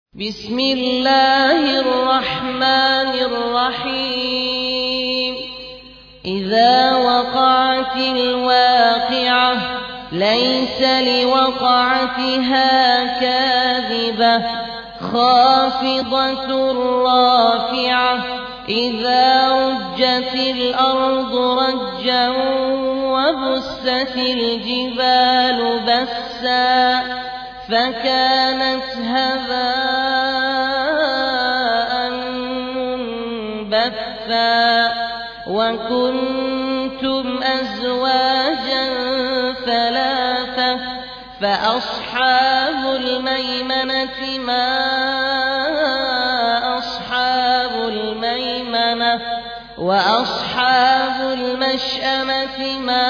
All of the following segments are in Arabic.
بسم الله الرحمن الرحيم. إذا وقعت الواقعة ليس لوقعتها كاذبة خافضة رافعة إذا رجت الأرض رجا وبست الجبال بسا فكانت هباء منبثا وكنتم أزواجا ثلاثة فأصحاب الميمنة ما أصحاب الميمنة وأصحاب المشأمة ما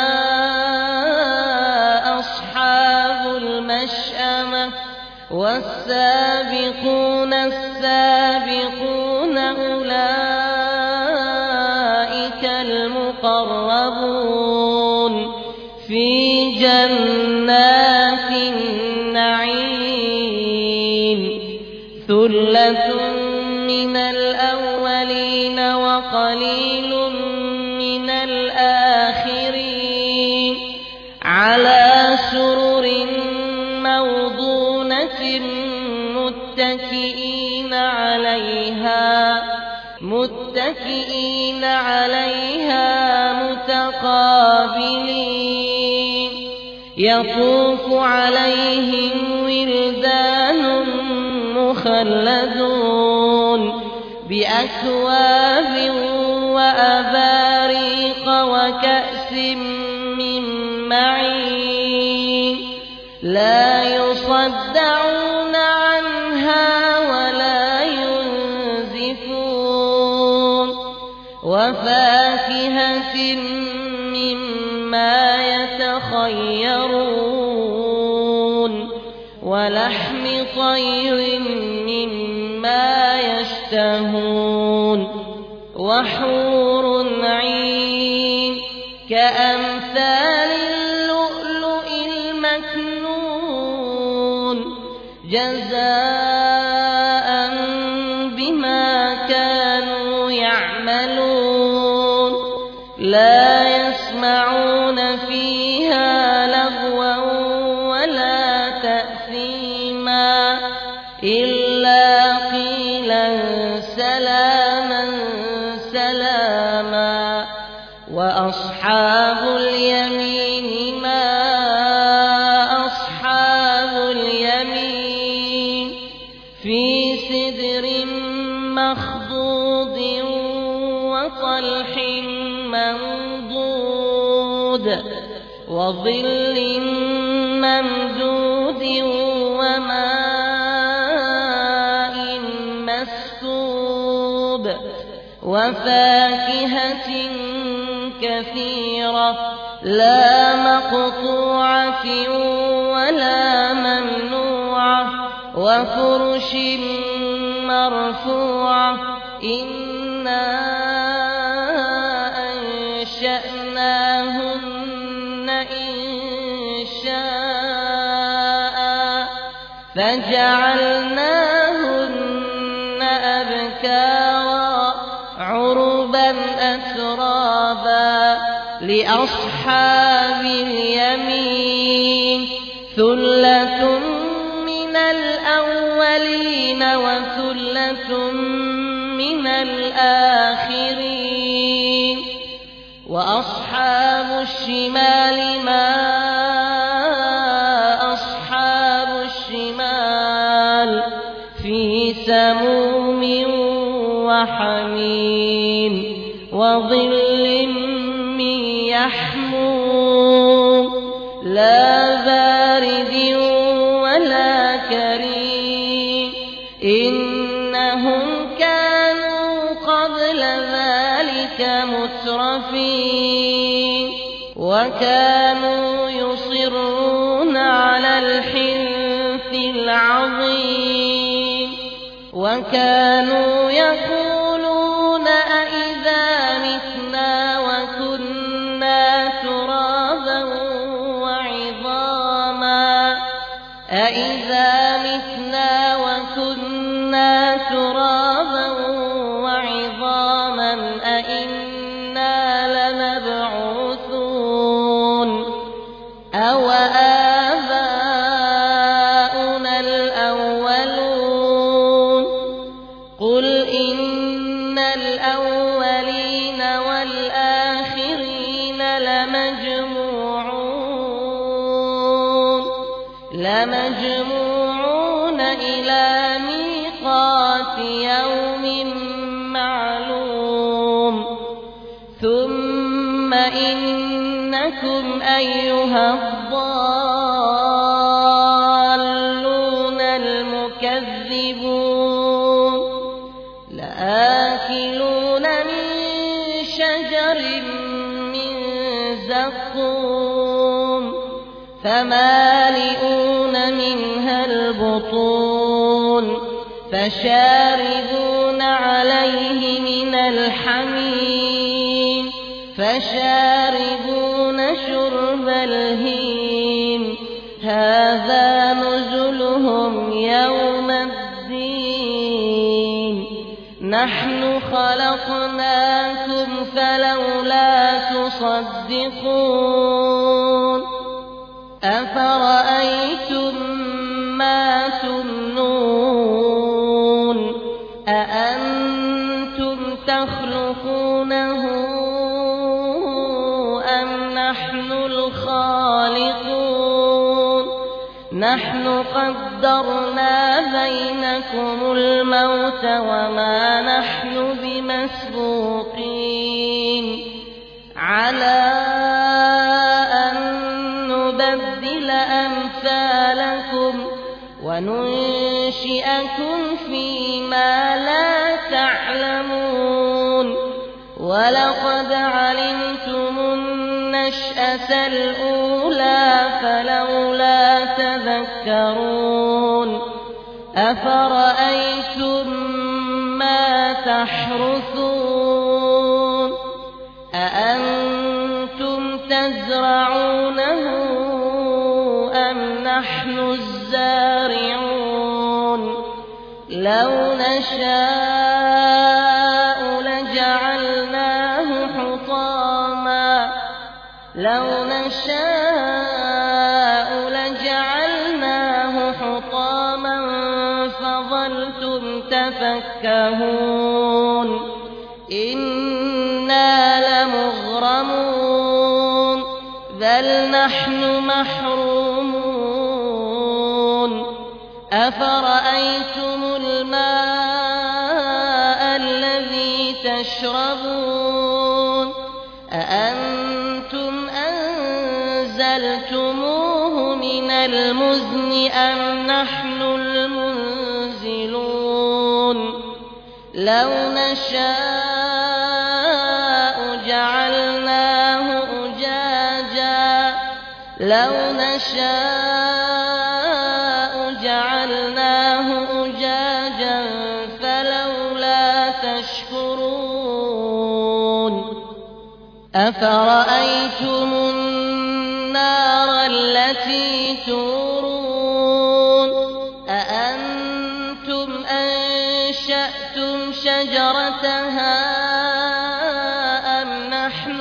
أصحاب المشأمة والسابقون السابقون أولئك المقربون في جنات النعيم ثلة من الأولين وقليل من الآخرين على سرر موضونة متكئين عليها متقابلين يطوف عليهم ولدان مخلدون بأكواب وأباريق وكأس من معين لا يصدعون عنها ولا ينزفون وفاكهة مما يتخيرون ولحم طير مما يشتهون وحور عين كأمثال اللؤلؤ المكنون جزاء بما كانوا يعملون لا يسمعون فيها لغوا ولا تأثيما إلا قيلا سلاما سلاما وأصحاب اليمين ما أصحاب اليمين في سدر مخضود وطلح منضود وظل ممدود وماء مسكوب وفاكهة كثيرة لا مقطوعة ولا ممنوعة وفرش مرفوعة إنا أنشأناهن إنشاء فجعلناهن أبكارا عربا أترابا لأصحاب اليمين ثلة من الأولين وثلة من الآخرين وأصحاب الشمال ما أصحاب الشمال في سموم وحميم وظل من يحموم لا بارد ولا كريم إنهم كانوا قبل ذلك مترفين وكانوا يصرون على الحنث العظيم وكانوا يقولون أئذا متنا وكنا ترابا وعظاما أئذا متنا وكنا الأولون قل إن الأولين والآخرين لمجموعون إلى ميقات يوم معلوم ثم إنكم أيها الضالون المكذبون لآكلون من شجر من زقوم فمالئون منها البطون فشاربون عليه من الحميم فشاربون شرب الهيم هذا نزلهم يوم الدين نحن خلقناكم فلولا تصدقون أفرأيتم ما تمنون أأنتم تخلقونه أم نحن الخالقون نحن قدرنا بينكم الموت وما نحن بمسبوقين على نبدل أمثالكم وننشئكم فيما لا تعلمون ولقد علمتم النشأة الأولى فلولا تذكرون أفرأيتم ما تحرثون أأنتم تزرعونه أم نحن الزارعون لو نشاء لجعلناه حطاما فظلتم تفكهون إنا لمغرمون بل نحن محرومون أفرأيتم الماء الذي تشربون أأنتم أنزلتموه من المزن أم نحن المنزلون لو نشاء جعلناه أجاجا فلولا تشكرون أفرأيتم النار التي تورون أأنتم أنشأتم شجرتها أم نحن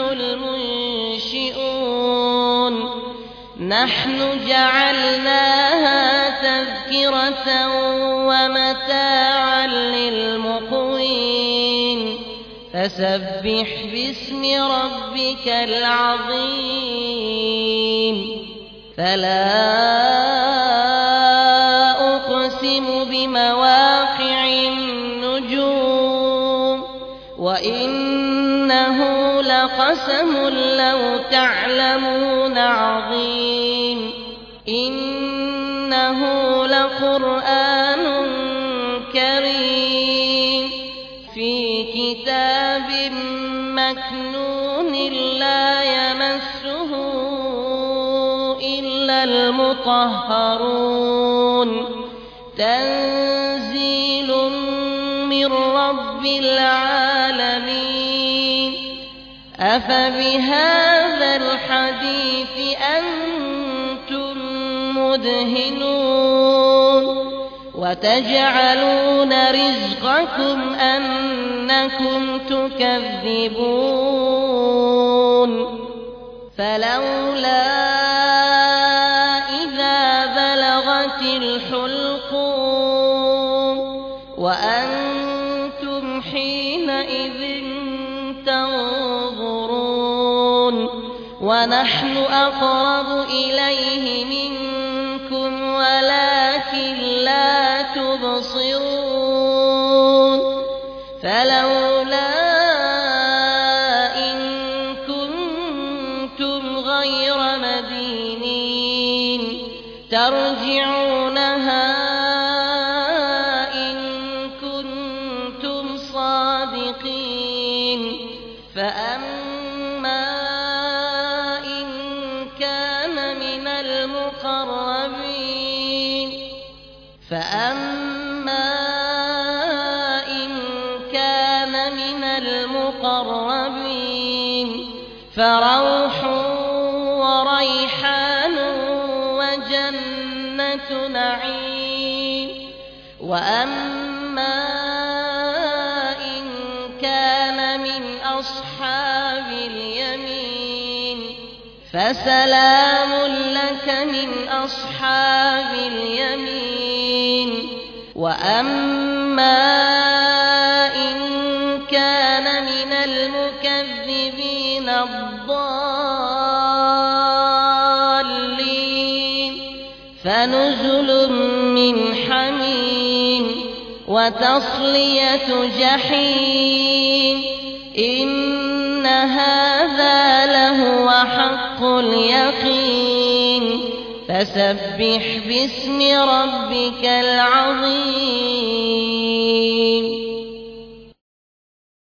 المنشئون نحن جعلناها تذكرة ومتاعا للمقوين فسبح باسم ربك العظيم فلا أقسم بمواقع النجوم وإنه لقسم لو تعلمون عظيم إنه لقرآن كريم في كتاب مكنون لا يمسه إلا المطهرون تنزيل من رب العالمين أفبهذا الحديث أنتم مدهنون وتجعلون رزقكم أنكم تكذبون فلولا إذا بلغت الحلقوم وأنتم حينئذ تنظرون ونحن أقرب إليه منكم ولكن لا تبصرون فلولا إن كنتم غير مدينين ترجعونها إن كنتم صادقين فأما إن كان من المقربين فروح وريحان وجنة نعيم وأما إن كان من أصحاب اليمين فسلام لك من أصحاب اليمين وأما إن كان من المكذبين الضالين فنزل من حميم وتصلية جحيم إن هذا لهو حق اليقين فسبح باسم ربك العظيم